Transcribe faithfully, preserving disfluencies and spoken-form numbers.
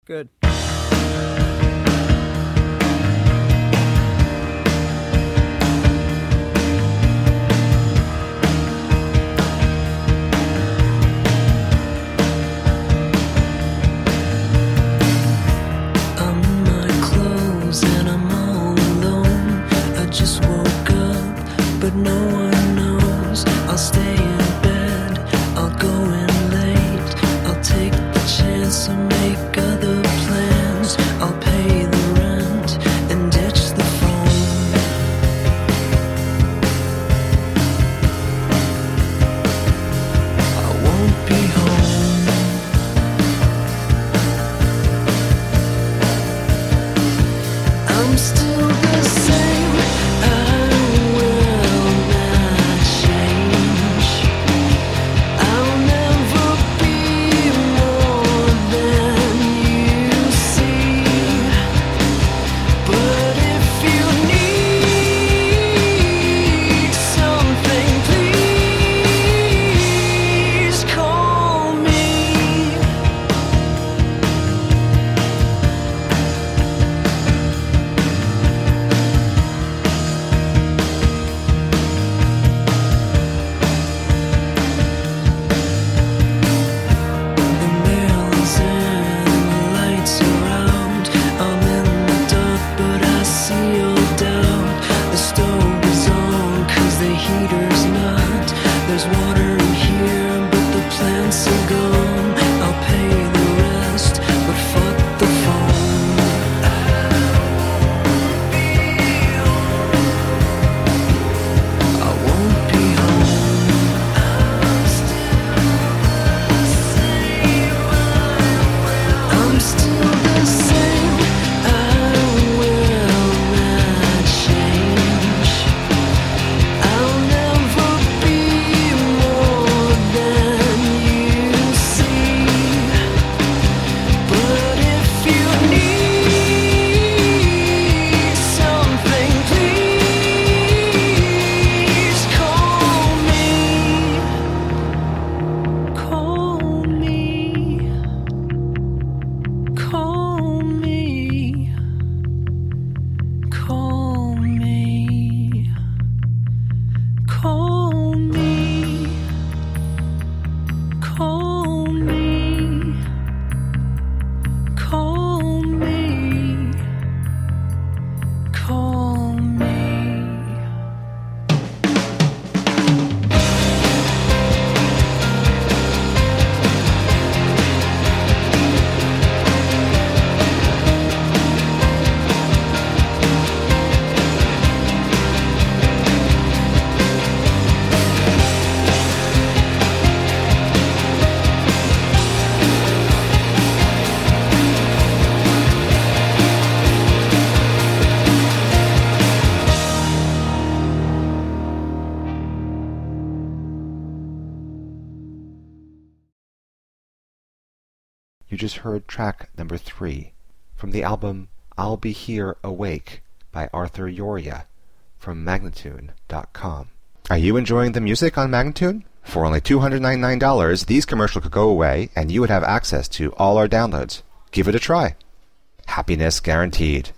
Good. But no one knows. I'll stay in bed, I'll go in late, I'll take the chance to make other plans. I'll pay the rent and ditch the phone. I won't be home. I'm still the same. I You just heard track number three from the album I'll Be Here Awake by Arthur Yoria from Magnatune dot com. Are you enjoying the music on Magnatune? For only two hundred ninety-nine dollars, these commercials could go away and you would have access to all our downloads. Give it a try. Happiness guaranteed.